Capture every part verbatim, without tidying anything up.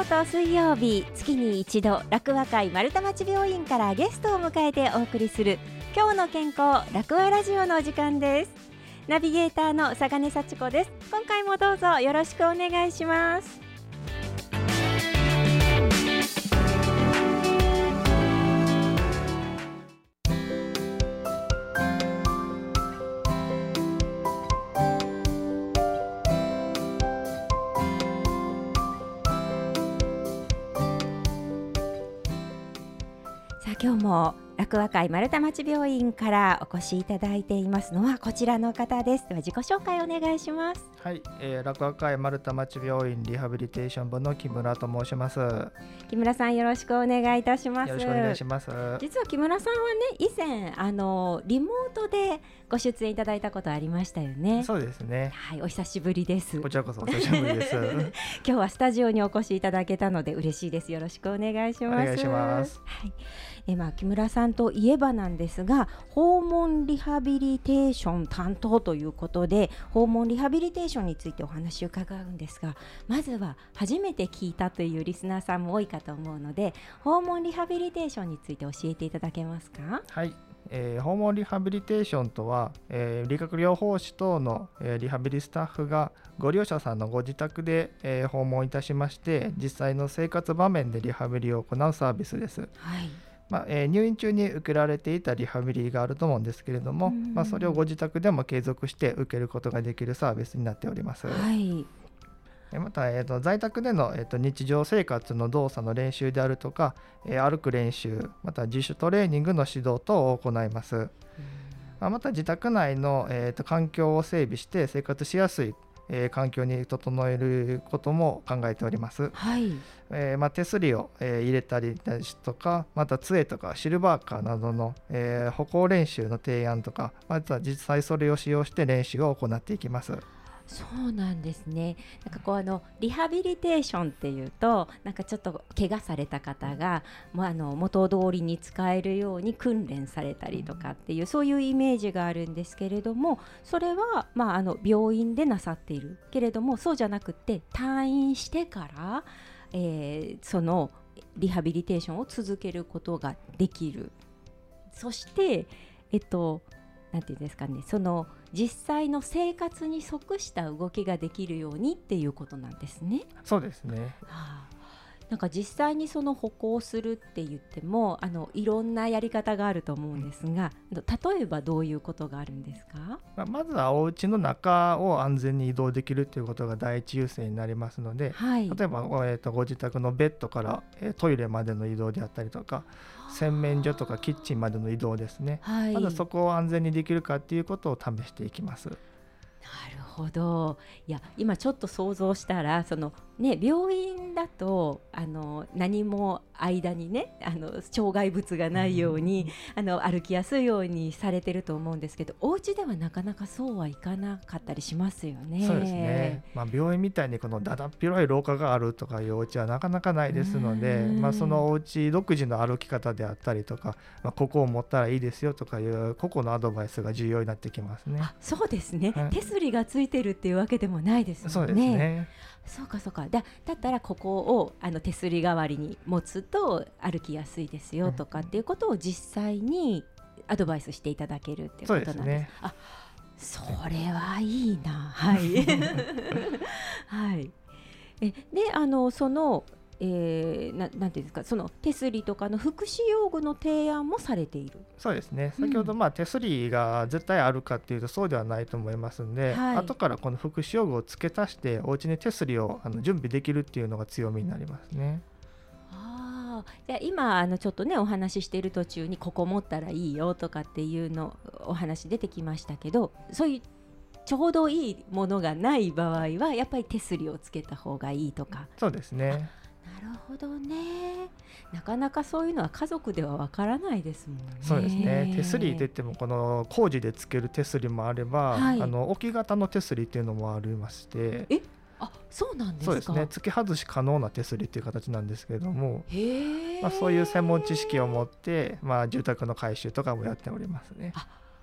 と水曜日、月に一度楽和会丸太町病院からゲストを迎えてお送りする今日の健康楽和ラジオのお時間です。ナビゲーターの佐金幸子です。今回もどうぞよろしくお願いします。さあ今日も楽和会丸太町病院からお越しいただいていますのはこちらの方です。では自己紹介お願いします。 はい、えー、楽和会丸太町病院リハビリテーション部の木村と申します。 木村さんよろしくお願いいたします。 よろしくお願いします。 実は木村さんはね、以前あのリモートでご出演いただいたことありましたよね。 そうですね。 はい、お久しぶりです。 こちらこそお久しぶりです今日はスタジオにお越しいただけたので嬉しいです。よろしくお願いします。 お願いします。 はい、えまあ、木村さんといえばなんですが、訪問リハビリテーション担当ということで訪問リハビリテーションについてお話を伺うんですが、まずは初めて聞いたというリスナーさんも多いかと思うので、訪問リハビリテーションについて教えていただけますか？ はい、えー、訪問リハビリテーションとは、えー、理学療法士等の、えー、リハビリスタッフがご利用者さんのご自宅で、えー、訪問いたしまして、実際の生活場面でリハビリを行うサービスです。 はい、 まあえー、入院中に受けられていたリハビリがあると思うんですけれども、まあ、それをご自宅でも継続して受けることができるサービスになっております。 はい、 また、えー、と在宅での、えー、と日常生活の動作の練習であるとか、えー、歩く練習、また自主トレーニングの指導等を行います。まあ、また自宅内の、えー、と環境を整備して生活しやすいえー、環境に整えることも考えております。 はい、 えーまあ、手すりを、えー入れたりですとか、また杖とかシルバーカーなどの、えー歩行練習の提案とか、また実際それを使用して練習を行っていきます。 そうなんですね。なんかこうあのリハビリテーションっていうと、なんかちょっと怪我された方が、もうあの元通りに使えるように訓練されたりとかっていう、そういうイメージがあるんですけれども、それは、まあ、あの病院でなさっているけれども、そうじゃなくて退院してから、えーそのリハビリテーションを続けることができる。そしてえっとなんていうんですかね、その実際の生活に即した動きができるようにっていうことなんですね。 そうですね。 はあ、なんか実際にその歩行するって言っても、あのいろんなやり方があると思うんですが、例えばどういうことがあるんですか？ まあ、まずはお家の中を安全に移動できるということが第一優先になりますので、 はい、 例えば、えー、とご自宅のベッドから、えートイレまでの移動であったりとか、洗面所とかキッチンまでの移動ですね。 はい、 まずそこを安全にできるかっていうことを試していきます。 なるほど。いや今ちょっと想像したら、そのね、病院だとあの何も間にね、あの障害物がないように、あの歩きやすいようにされてると思うんですけど、お家ではなかなかそうはいかなかったりしますよね。 そうですね、まあ、病院みたいにこのだだっ広い廊下があるとかいうお家はなかなかないですので、まあ、そのお家独自の歩き方であったりとか、まあ、ここを持ったらいいですよとかいう個々のアドバイスが重要になってきますね。 あ、そうですね、 はい、 手すりがついてるっていうわけでもないですもんね。 そうですね。 そうかそうか。だ、だったらここをあの手すり代わりに持つと歩きやすいですよとかっていうことを実際にアドバイスしていただけるっていうことなんです。 そうですね。 あ、それはいいな。はいはい。えで、あのその、えー、な, なんていうんですか、その手すりとかの福祉用具の提案もされている。 そうですね。先ほど、まあ、手すりが絶対あるかっていうとそうではないと思いますので、 はい、 後からこの福祉用具を付け足してお家に手すりをあの準備できるっていうのが強みになりますね。 あ、じゃあ今あのちょっとねお話ししている途中にここ持ったらいいよとかっていうのお話出てきましたけど、そういうちょうどいいものがない場合はやっぱり手すりをつけた方がいいとか。 そうですね。 なるほどね。なかなかそういうのは家族ではわからないですもんね。 そうですね。手すりといってもこの工事でつける手すりもあれば、はい、あの置き型の手すりっていうのもありまして。 え、あ、そうなんですか。 そうですね。付け外し可能な手すりっていう形なんですけれども、 へ、 まあ、そういう専門知識を持って、まあ、住宅の改修とかもやっておりますね。 あ、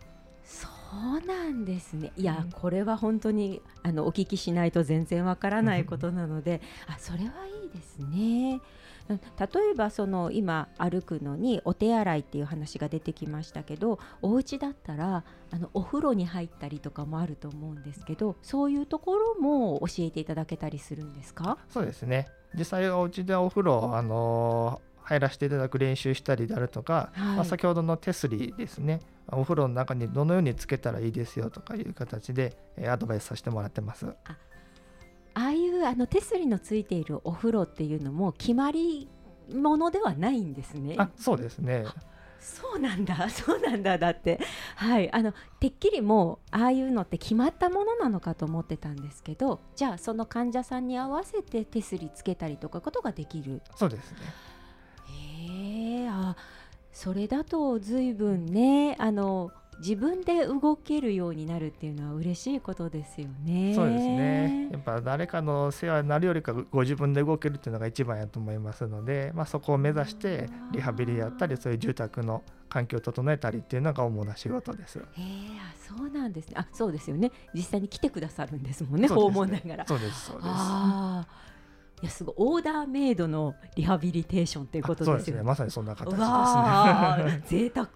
そうなんですね。いや、うん、これは本当にあのお聞きしないと全然わからないことなのであ、それはいいですね。例えばその今歩くのにお手洗いっていう話が出てきましたけど、お家だったらあのお風呂に入ったりとかもあると思うんですけど、そういうところも教えていただけたりするんですか？ そうですね、実際お家でお風呂、あのー入らせていただく練習したりであるとか、はい、まあ、先ほどの手すりですね、お風呂の中にどのようにつけたらいいですよとかいう形で、えー、アドバイスさせてもらってます。 あ、ああいうあの手すりのついているお風呂っていうのも決まりものではないんですね。 あ、そうですね。 そうなんだそうなんだ。だって、はい、あのてっきりもうああいうのって決まったものなのかと思ってたんですけど、じゃあその患者さんに合わせて手すりつけたりとかことができる。 そうですね。 へー、あ、それだと随分ね、あの自分で動けるようになるっていうのは嬉しいことですよね。 そうですね、やっぱ誰かの世話になるよりかご自分で動けるっていうのが一番やと思いますので、まあ、そこを目指してリハビリやったり、そういう住宅の環境を整えたりっていうのが主な仕事です。 へー、あ、そうなんですね。あ、そうですよね、実際に来てくださるんですもんね、訪問ながら。 そうですそうです。 あ、いや、すごいオーダーメイドのリハビリテーションっていうことですよね。 そうですね、まさにそんな形ですね。 わ贅沢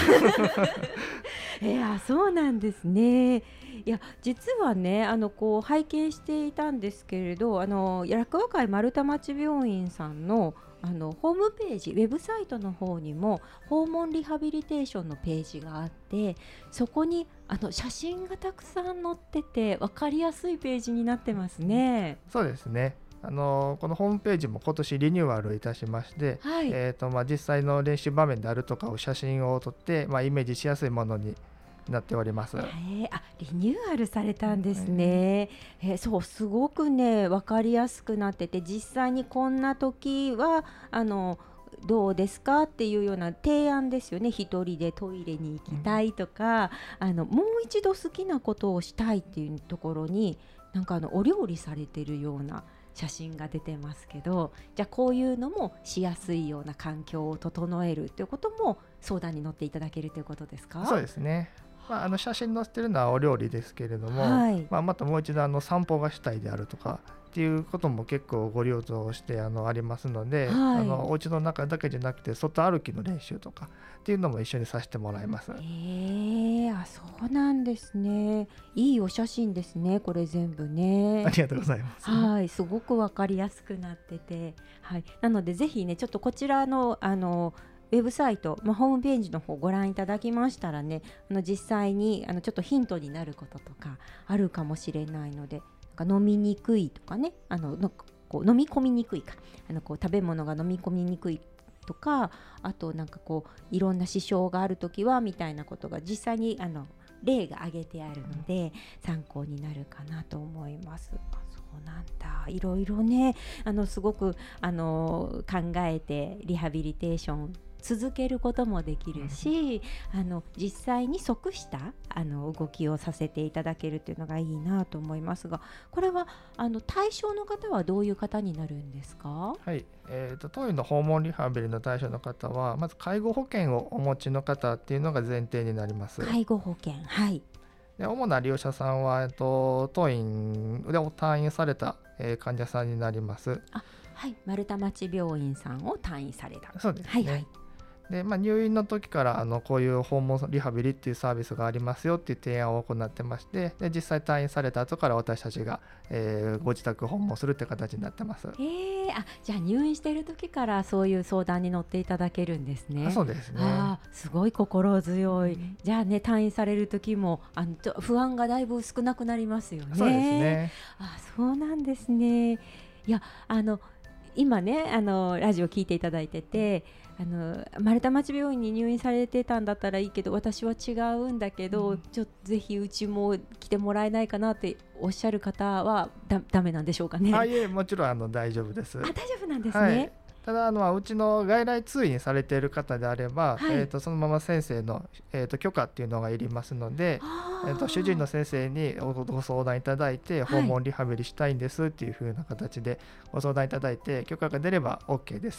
いや、そうなんですね。いや、実はね、あのこう拝見していたんですけれど、あの楽和会丸太町病院さんのあのホームページ、ウェブサイトの方にも訪問リハビリテーションのページがあって、そこにあの写真がたくさん載ってて分かりやすいページになってますね。 そうですね、あのこのホームページも今年リニューアルいたしまして、はい、えーとまあ、実際の練習場面であるとかを写真を撮って、まあ、イメージしやすいものになっております。 えー、あ、リニューアルされたんですね。えー、そうすごくね分かりやすくなってて、実際にこんな時はあのどうですかっていうような提案ですよね。一人でトイレに行きたいとか、うん、あのもう一度好きなことをしたいっていうところになんかあのお料理されてるような写真が出てますけど、じゃあこういうのもしやすいような環境を整えるということも相談に乗っていただけるということですか？ そうですね、まあ、あの写真載せてるのはお料理ですけれども、はい、まあ、またもう一度あの散歩がしたいであるとかっていうことも結構ご利用としてあのありますので、はい、あのお家の中だけじゃなくて外歩きの練習とかっていうのも一緒にさせてもらいます。 えー、あ、そうなんですね。いいお写真ですね、これ全部ね。 ありがとうございます。 はい、すごくわかりやすくなってて、はい、なのでぜひね、ちょっとこちらのあのウェブサイト、まあ、ホームページの方ご覧いただきましたらね、あの実際にあのちょっとヒントになることとかあるかもしれないので、なんか飲みにくいとかね、あののこう飲み込みにくいか、あのこう食べ物が飲み込みにくいとか、あとなんかこういろんな支障があるときはみたいなことが実際にあの例が挙げてあるので参考になるかなと思います。あ、そうなんだ。いろいろね、あのすごくあの考えてリハビリテーション続けることもできるし、あの実際に即したあの動きをさせていただけるっていうのがいいなと思いますが、これはあの対象の方はどういう方になるんですか？ はい、えーと、当院の訪問リハビリの対象の方はまず介護保険をお持ちの方っていうのが前提になります。 介護保険、はい。 で主な利用者さんは、えーと、当院で退院された、えー、患者さんになります。 あ、はい、丸太町病院さんを退院された。 そうですね、 はいはい。 でまあ、入院の時からあのこういう訪問リハビリっていうサービスがありますよっていう提案を行ってまして、で実際退院された後から私たちが、えー、ご自宅訪問するって形になってます。 えー、あ、じゃあ入院している時からそういう相談に乗っていただけるんですね。 あ、そうですね。 あ、すごい心強い、うん、じゃあね、退院される時もあの不安がだいぶ少なくなりますよね。 そうですね。 あ、そうなんですね。いや、あの今ね、あのラジオ聞いていただいてて、あの丸太町病院に入院されてたんだったらいいけど私は違うんだけど、うん、ちょっとぜひうちも来てもらえないかなっておっしゃる方はだダメなんでしょうかね？ あ、いえ、もちろんあの大丈夫です。 あ、大丈夫なんですね。はい、 ただあのうちの外来通院されている方であれば、はい、えー、とそのまま先生の、えー、と許可っていうのがいりますので、えー、と主治医の先生にご相談いただいて、訪問リハビリしたいんですっていう風な形でご相談いただいて許可が出れば OK です。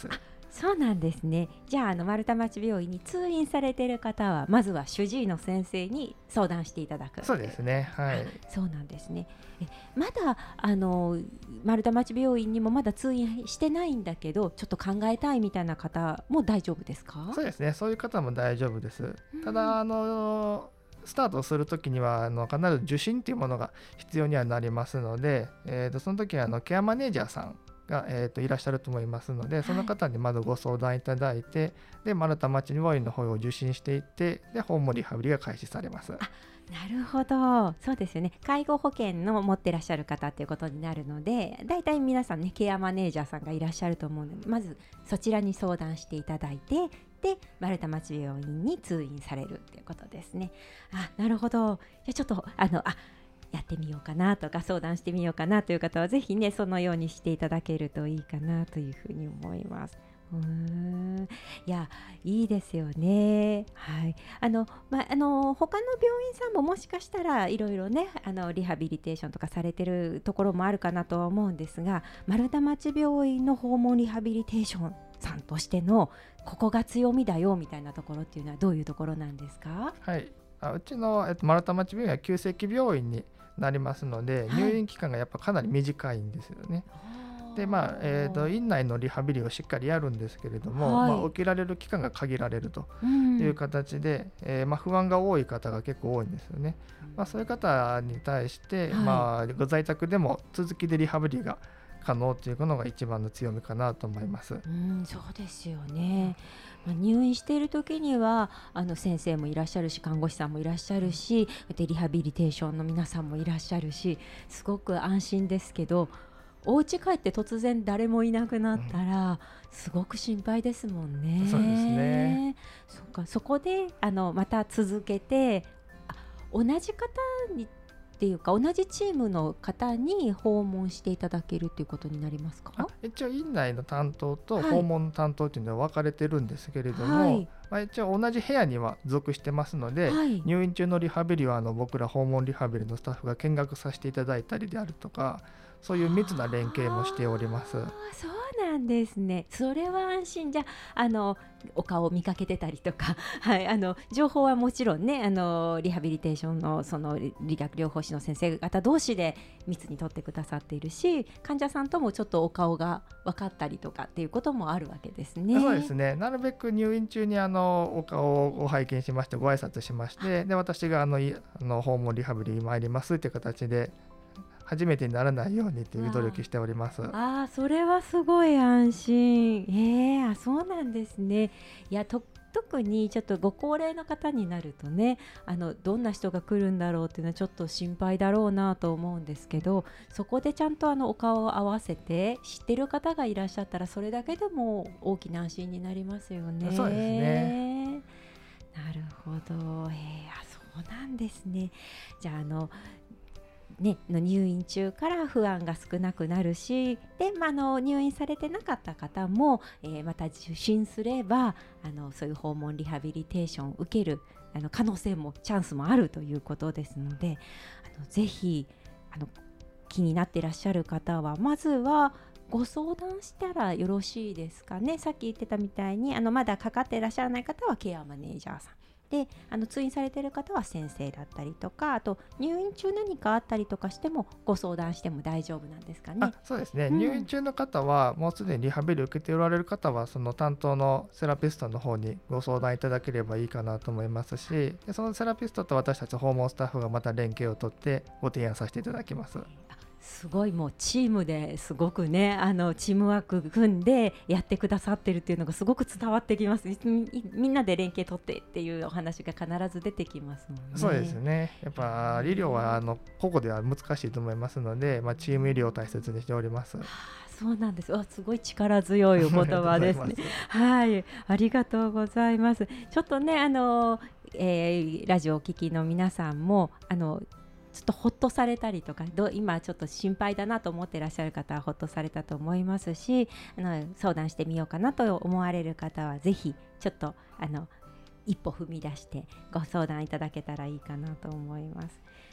そうなんですね。じゃあ、あの丸太町病院に通院されている方はまずは主治医の先生に相談していただく。 そうですね、はい。 そうなんですね。えまだあの丸太町病院にもまだ通院してないんだけどちょっと考えたいみたいな方も大丈夫ですか？ そうですね、そういう方も大丈夫です。 うん、 ただあのスタートするときにはあの必ず受診というものが必要にはなりますので、えー、とその時はあのケアマネージャーさんが、えー、といらっしゃると思いますので、その方にまずご相談いただいて、で丸太町病院の方を受診していって、で訪問リハビリが開始されます。 なるほど、そうですよね。介護保険の持ってらっしゃる方ということになるので、だいたい皆さんねケアマネージャーさんがいらっしゃると思うので、まずそちらに相談していただいて、で丸太町病院に通院されるっていうことですね。あ、なるほど。じゃあちょっとあのあやってみようかなとか相談してみようかなという方はぜひねそのようにしていただけるといいかなというふうに思います。うーん、いやいいですよね。はい。あのまあの他の病院さんももしかしたらいろいろねあのリハビリテーションとかされてるところもあるかなとは思うんですが、丸太町病院の訪問リハビリテーションさんとしてのここが強みだよみたいなところっていうのはどういうところなんですか？ はい、あうちの、えっと、丸太町病院は急性期病院になりますので、 はい、 入院期間がやっぱかなり短いんですよね。でまあえー、と院内のリハビリをしっかりやるんですけれども、 はい、 まあ、受けられる期間が限られるという形で、うんえーまあ、不安が多い方が結構多いんですよね。まあ、そういう方に対して、はいまあ、ご在宅でも続きでリハビリが可能というのが一番の強みかなと思います。 うん、そうですよね。まあ、入院している時にはあの先生もいらっしゃるし看護師さんもいらっしゃるしでリハビリテーションの皆さんもいらっしゃるしすごく安心ですけど、お家帰って突然誰もいなくなったら、すごく心配ですもんね。 そうですね。 そっか、そこであのまた続けてあ同じ方にっていうか同じチームの方に訪問していただけるということになりますか？ 一応院内の担当と訪問の担当というのは分かれてるんですけれども、 はいまあ、一応同じ部屋には属してますので、はい、入院中のリハビリはあの僕ら訪問リハビリのスタッフが見学させていただいたりであるとか、そういう密な連携もしております。 あ、そうなんですね。それは安心。じゃあ、あのお顔を見かけてたりとか、はい、あの情報はもちろんね、あのリハビリテーションのその理学療法士の先生方同士で密に取ってくださっているし、患者さんともちょっとお顔が分かったりとかっていうこともあるわけですね。 そうですね。なるべく入院中にあのお顔を拝見しましてご挨拶しまして、で私があのいあの訪問リハビリに参りますという形で初めてにならないようにという努力しております。 ああ、それはすごい安心。えー、あ、そうなんですね。いやと特にちょっとご高齢の方になるとね、あのどんな人が来るんだろうっていうのはちょっと心配だろうなと思うんですけど、そこでちゃんとあのお顔を合わせて知ってる方がいらっしゃったらそれだけでも大きな安心になりますよね。 そうですね。 なるほど。えー、あ、そうなんですね。じゃああのね、の入院中から不安が少なくなるし、で、まあ、の入院されてなかった方も、えー、また受診すればあのそういう訪問リハビリテーションを受けるあの可能性もチャンスもあるということですので、あのぜひあの気になっていらっしゃる方はまずはご相談したらよろしいですかね。さっき言ってたみたいにあのまだかかっていらっしゃらない方はケアマネージャーさんで、あの通院されている方は先生だったりとか、あと入院中何かあったりとかしてもご相談しても大丈夫なんですかね。 あ、そうですね、 うん、 入院中の方はもうすでにリハビリを受けておられる方はその担当のセラピストの方にご相談いただければいいかなと思いますし、でそのセラピストと私たち訪問スタッフがまた連携を取ってご提案させていただきます。 すごいもうチームですごくねあのチームワーク組んでやってくださってるっていうのがすごく伝わってきます。 み, みんなで連携取ってっていうお話が必ず出てきますもんね。 そうですね、やっぱ医療はあの個々では難しいと思いますので、まあ、チーム医療を大切にしております。はあ、そうなんです。あ、すごい力強いお言葉ですねはい、ありがとうございます。ちょっとねあの、えー、ラジオをお聞きの皆さんもあのちょっとほっとされたりとか、ど今ちょっと心配だなと思っていらっしゃる方はほっとされたと思いますし、あの相談してみようかなと思われる方はぜひちょっとあの一歩踏み出してご相談いただけたらいいかなと思います。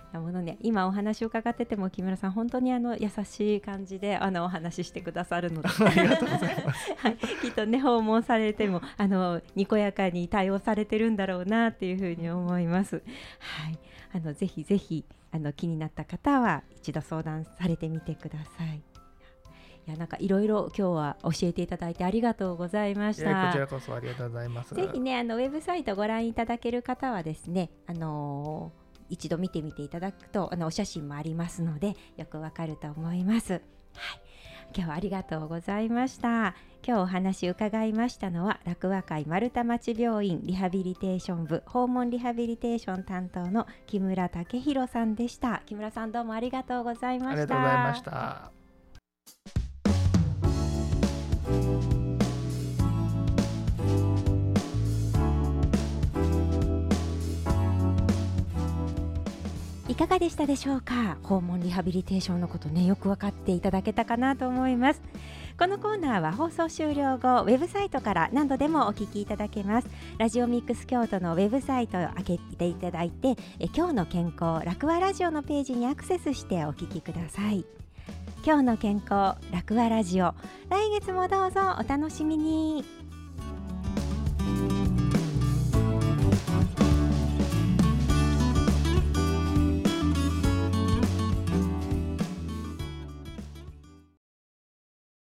なものね、今お話を伺ってても木村さん本当にあの優しい感じであのお話ししてくださるのでありがとうございます、 はい、きっとね訪問されてもあのにこやかに対応されてるんだろうなっていうふうに思います。はい、あのぜひぜひあの気になった方は一度相談されてみてください。いやなんかいろいろ今日は教えていただいてありがとうございました。 いやこちらこそありがとうございます。 ぜひねあのウェブサイトご覧いただける方はですね、あのー一度見てみていただくとあのお写真もありますのでよくわかると思います。はい、今日はありがとうございました。今日お話伺いましたのは楽和会丸太町病院リハビリテーション部訪問リハビリテーション担当の木村武弘さんでした。木村さんどうもありがとうございました。 ありがとうございました。 いかがでしたでしょうか。訪問リハビリテーションのことねよく分かっていただけたかなと思います。このコーナーは放送終了後ウェブサイトから何度でもお聞きいただけます。ラジオミックス京都のウェブサイトを開けていただいてえ今日の健康楽和ラジオのページにアクセスしてお聞きください。今日の健康楽和ラジオ、来月もどうぞお楽しみに。